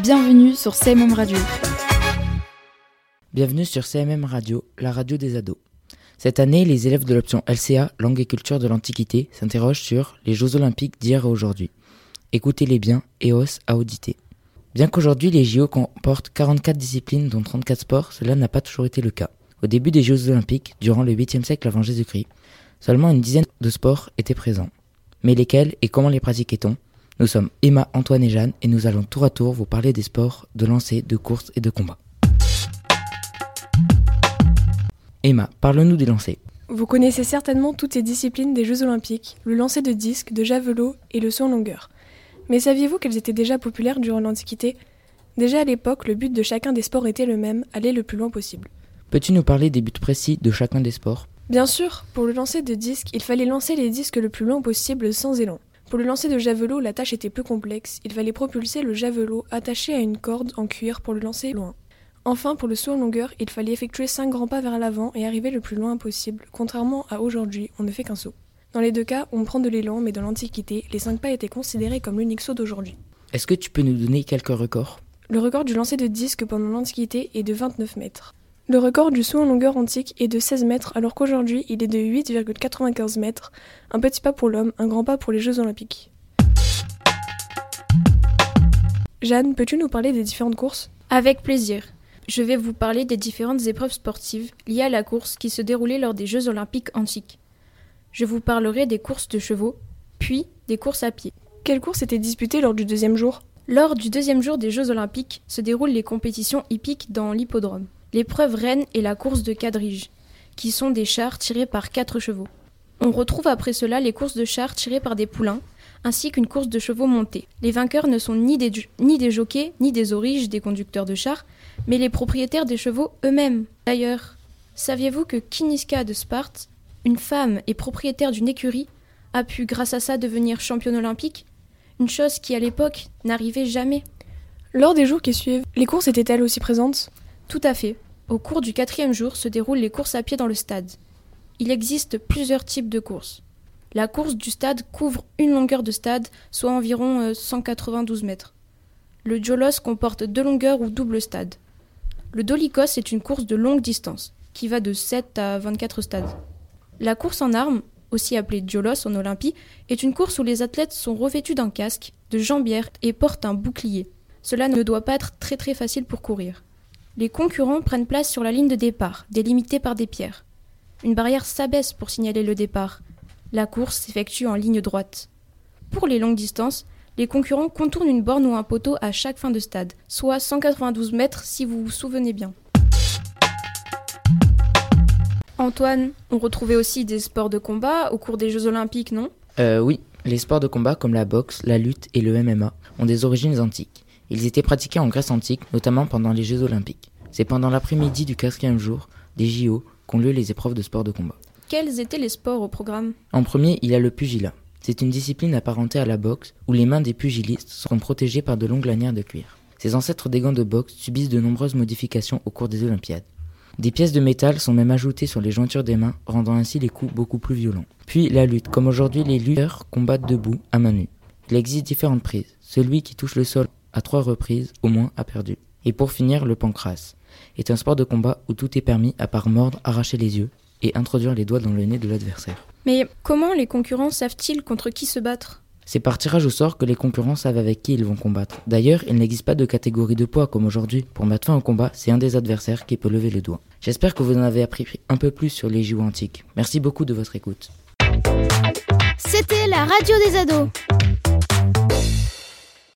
Bienvenue sur CMM Radio. Bienvenue sur CMM Radio, la radio des ados. Cette année, les élèves de l'option LCA, Langue et Culture de l'Antiquité, s'interrogent sur les Jeux Olympiques d'hier et aujourd'hui. Écoutez-les bien, EOS à auditer. Bien qu'aujourd'hui les JO comportent 44 disciplines dont 34 sports, cela n'a pas toujours été le cas. Au début des Jeux Olympiques, durant le 8e siècle avant Jésus-Christ, seulement une dizaine de sports étaient présents. Mais lesquels et comment les pratiquait-on ? Nous sommes Emma, Antoine et Jeanne et nous allons tour à tour vous parler des sports de lancer, de course et de combat. Emma, parle-nous des lancers. Vous connaissez certainement toutes les disciplines des Jeux Olympiques, le lancer de disque, de javelot et le saut en longueur. Mais saviez-vous qu'elles étaient déjà populaires durant l'Antiquité ? Déjà à l'époque, le but de chacun des sports était le même, aller le plus loin possible. Peux-tu nous parler des buts précis de chacun des sports ? Bien sûr, pour le lancer de disque, il fallait lancer les disques le plus loin possible sans élan. Pour le lancer de javelot, la tâche était plus complexe, il fallait propulser le javelot attaché à une corde en cuir pour le lancer loin. Enfin, pour le saut en longueur, il fallait effectuer 5 grands pas vers l'avant et arriver le plus loin possible. Contrairement à aujourd'hui, on ne fait qu'un saut. Dans les deux cas, on prend de l'élan, mais dans l'Antiquité, les 5 pas étaient considérés comme l'unique saut d'aujourd'hui. Est-ce que tu peux nous donner quelques records ? Le record du lancer de disque pendant l'Antiquité est de 29 mètres. Le record du saut en longueur antique est de 16 mètres, alors qu'aujourd'hui, il est de 8,95 mètres. Un petit pas pour l'homme, un grand pas pour les Jeux Olympiques. Jeanne, peux-tu nous parler des différentes courses ? Avec plaisir. Je vais vous parler des différentes épreuves sportives liées à la course qui se déroulaient lors des Jeux Olympiques antiques. Je vous parlerai des courses de chevaux, puis des courses à pied. Quelles courses étaient disputées lors du deuxième jour ? Lors du deuxième jour des Jeux Olympiques se déroulent les compétitions hippiques dans l'hippodrome. L'épreuve reine est la course de quadrige, qui sont des chars tirés par 4 chevaux. On retrouve après cela les courses de chars tirés par des poulains, ainsi qu'une course de chevaux montés. Les vainqueurs ne sont ni des jockeys, ni des auriges des conducteurs de chars, mais les propriétaires des chevaux eux-mêmes. D'ailleurs, saviez-vous que Kiniska de Sparte, une femme et propriétaire d'une écurie, a pu grâce à ça devenir championne olympique ? Une chose qui à l'époque n'arrivait jamais. Lors des jours qui suivent, les courses étaient-elles aussi présentes ? Tout à fait. Au cours du 4e jour se déroulent les courses à pied dans le stade. Il existe plusieurs types de courses. La course du stade couvre une longueur de stade, soit environ 192 mètres. Le djolos comporte 2 longueurs ou double stade. Le dolikos est une course de longue distance, qui va de 7 à 24 stades. La course en armes, aussi appelée djolos en Olympie, est une course où les athlètes sont revêtus d'un casque, de jambières et portent un bouclier. Cela ne doit pas être très facile pour courir. Les concurrents prennent place sur la ligne de départ, délimitée par des pierres. Une barrière s'abaisse pour signaler le départ. La course s'effectue en ligne droite. Pour les longues distances, les concurrents contournent une borne ou un poteau à chaque fin de stade, soit 192 mètres si vous vous souvenez bien. Antoine, on retrouvait aussi des sports de combat au cours des Jeux Olympiques, non ? Oui, les sports de combat comme la boxe, la lutte et le MMA ont des origines antiques. Ils étaient pratiqués en Grèce antique, notamment pendant les Jeux Olympiques. C'est pendant l'après-midi du 4e jour des JO qu'ont lieu les épreuves de sport de combat. Quels étaient les sports au programme ? En premier, il y a le pugilat. C'est une discipline apparentée à la boxe où les mains des pugilistes sont protégées par de longues lanières de cuir. Ces ancêtres des gants de boxe subissent de nombreuses modifications au cours des Olympiades. Des pièces de métal sont même ajoutées sur les jointures des mains, rendant ainsi les coups beaucoup plus violents. Puis la lutte, comme aujourd'hui les lutteurs combattent debout, à main nue. Il existe différentes prises. Celui qui touche le sol à 3 reprises au moins a perdu. Et pour finir, le pancrace est un sport de combat où tout est permis à part mordre, arracher les yeux et introduire les doigts dans le nez de l'adversaire. Mais comment les concurrents savent-ils contre qui se battre ? C'est par tirage au sort que les concurrents savent avec qui ils vont combattre. D'ailleurs, il n'existe pas de catégorie de poids comme aujourd'hui. Pour mettre fin au combat, c'est un des adversaires qui peut lever le doigt. J'espère que vous en avez appris un peu plus sur les JO antiques. Merci beaucoup de votre écoute. C'était la radio des ados.